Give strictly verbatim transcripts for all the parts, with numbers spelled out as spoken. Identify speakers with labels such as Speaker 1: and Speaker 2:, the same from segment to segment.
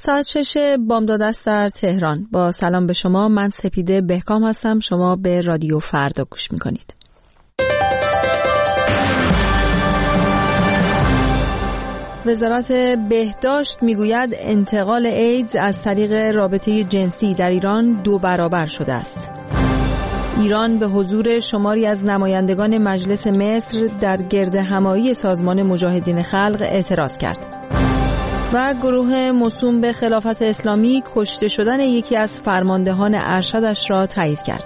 Speaker 1: ساعت شش بامداد است در تهران. با سلام به شما، من سپیده بهکام هستم. شما به رادیو فردا گوش میکنید. وزارت بهداشت میگوید انتقال ایدز از طریق رابطه جنسی در ایران دو برابر شده است. ایران به حضور شماری از نمایندگان مجلس مصر در گردهمایی سازمان مجاهدین خلق اعتراض کرد. و گروه موسوم به خلافت اسلامی کشته شدن یکی از فرماندهان ارشدش را تایید کرد.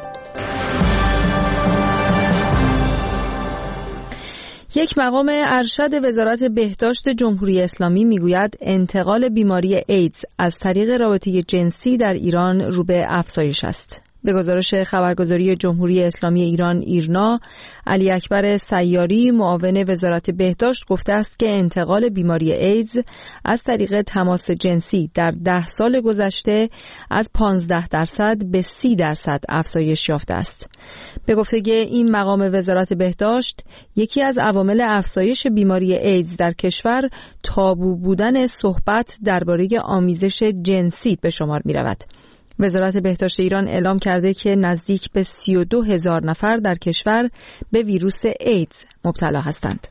Speaker 1: یک مقام ارشد وزارت بهداشت جمهوری اسلامی میگوید انتقال بیماری ایدز از طریق رابطه جنسی در ایران رو به افزایش است. به گزارش خبرگزاری جمهوری اسلامی ایران ایرنا، علی اکبر سیاری معاون وزارت بهداشت گفته است که انتقال بیماری ایدز از طریق تماس جنسی در ده سال گذشته از پانزده درصد به سی درصد افزایش یافته است. به گفته این مقام وزارت بهداشت، یکی از عوامل افزایش بیماری ایدز در کشور تابو بودن صحبت درباره آمیزش جنسی به شمار می رود. وزارت بهداشت ایران اعلام کرده که نزدیک به سی و دو هزار نفر در کشور به ویروس ایدز مبتلا هستند.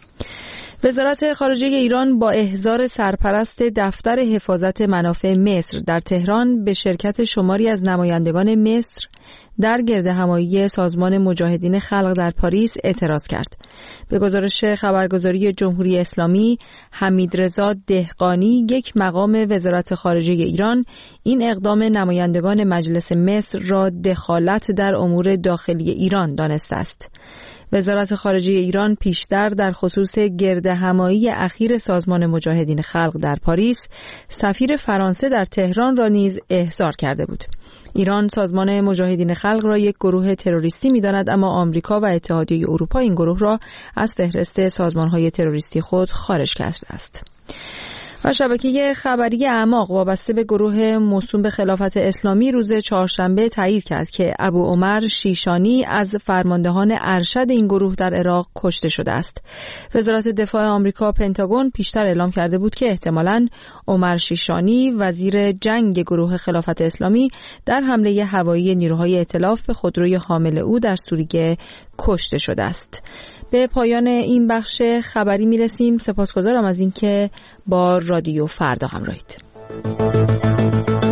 Speaker 1: وزارت خارجه ایران با احضار سرپرست دفتر حفاظت منافع مصر در تهران به شرکت شماری از نمایندگان مصر در گردهمایی سازمان مجاهدین خلق در پاریس اعتراض کرد. به گزارش خبرگزاری جمهوری اسلامی، حمیدرضا دهقانی، یک مقام وزارت خارجه ایران، این اقدام نمایندگان مجلس مصر را دخالت در امور داخلی ایران دانسته است. وزارت خارجه ایران پیشتر در خصوص گردهمایی اخیر سازمان مجاهدین خلق در پاریس، سفیر فرانسه در تهران را نیز احضار کرده بود. ایران سازمان مجاهدین خلق را یک گروه تروریستی می‌داند، اما آمریکا و اتحادیه اروپا این گروه را از فهرست سازمان‌های تروریستی خود خارج کرده است. و شبکه خبری اعماق وابسته به گروه موسوم به خلافت اسلامی روز چهارشنبه تایید کرد که ابو عمر شیشانی از فرماندهان ارشد این گروه در عراق کشته شده است. وزارت دفاع آمریکا پنتاگون پیشتر اعلام کرده بود که احتمالاً عمر شیشانی وزیر جنگ گروه خلافت اسلامی در حمله هوایی نیروهای ائتلاف به خودروی حامل او در سوریه کشته شده است. به پایان این بخش خبری میرسیم. سپاسگزارم از اینکه با رادیو فردا همراهید.